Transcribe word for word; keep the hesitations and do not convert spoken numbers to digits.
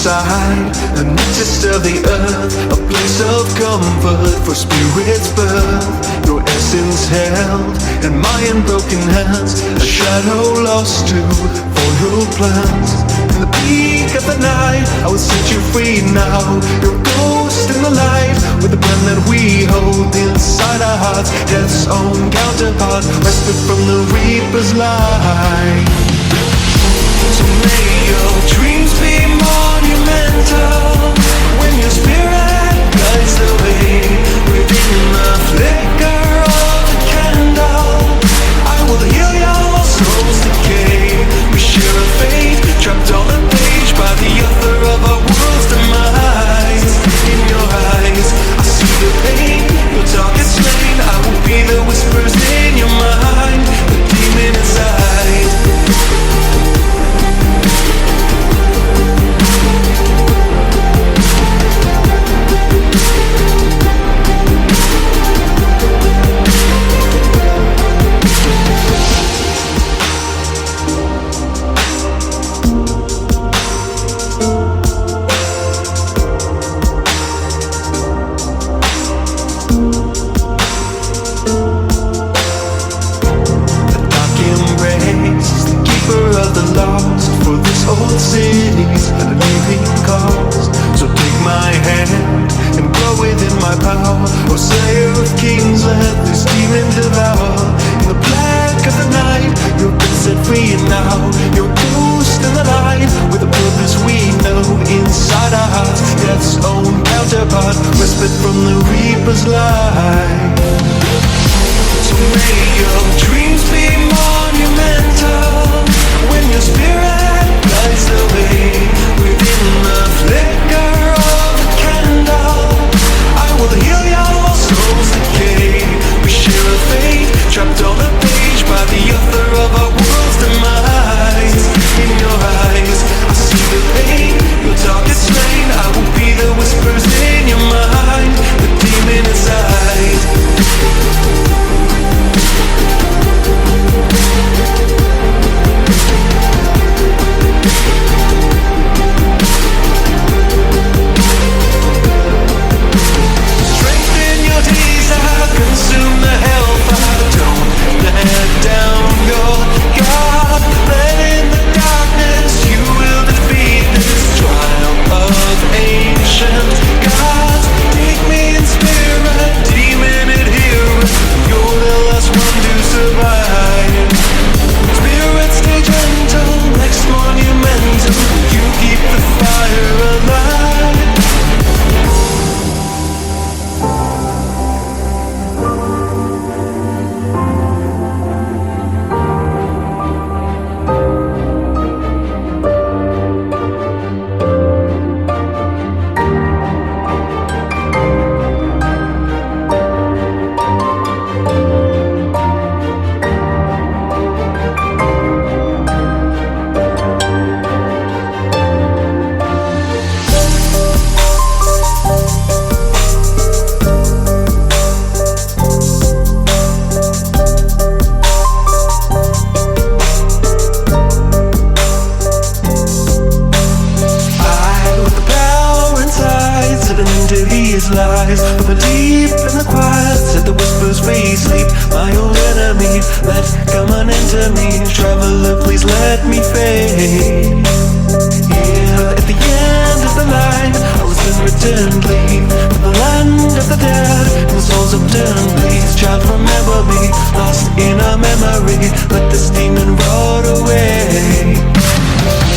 inside, and not disturb the earth, a place of comfort for spirits birth. Your essence held in my unbroken hands, a shadow lost to foiled plans. In the peak of the night, I will set you free now. You're a ghost in the light, with the plan that we hold inside our hearts, death's own counterpart, respite from the reaper's light. So may your dreams be monumental, when your spirit guides the way, within the flicker of the candle, I will heal your soul's decay. We share a fate, trapped on a page by the author of our world's demise. In your eyes, I see the pain, your darkest flame. I will be the whispers in your mind, the demon inside. Cities at a leaving cost. So take my hand and grow within my power. O Slayer of kings, let this demon devour. In the black of the night, you've been set free and now you're a ghost in the light, with a purpose we know inside our hearts, death's own counterpart, respite from the reaper's light. So may your dreams be monumental, when your spirit lights the way, within the flicker of the candle, I will heal your soul's decay. We share a fate, trapped on a page by the author of our world's demise. In your eyes, I see the pain, your darkest flame. I will be the whispers in your mind, the demon inside. Consume the hellfire, don't let down your guard. Let in the darkness, you will defeat this trial of ancient gods. Take me in spirit, demon adherent, you're the last one to survive. Spirit, stay gentle, next monumental, you keep the fire alive. Lies from the deep and the quiet, said the whispers we sleep. My old enemy, let come on into me. Traveler, please let me fade. Here at the end of the line, I was then returned, leave to the land of the dead, and the souls upturned. Please, child, remember me, lost in a memory. Let this demon rot away.